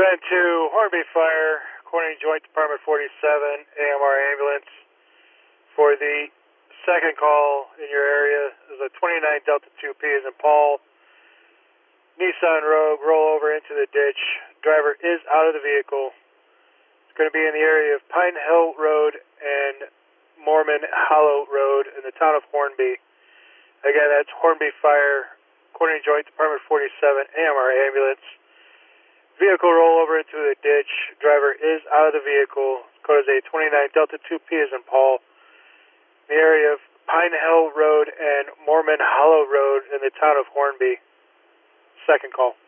Event 2, Hornby Fire, Corning Joint Department 47, AMR ambulance. For the second call in your area is a 29 Delta 2P as in Paul. Nissan Rogue, roll over into the ditch. Driver is out of the vehicle. It's going to be in the area of Pine Hill Road and Mormon Hollow Road in the town of Hornby. Again, that's Hornby Fire, Corning Joint Department 47, AMR ambulance. Vehicle rollover into the ditch. Driver is out of the vehicle. Code is a 29 Delta 2P as in Paul. In the area of Pine Hill Road and Mormon Hollow Road in the town of Hornby. Second call.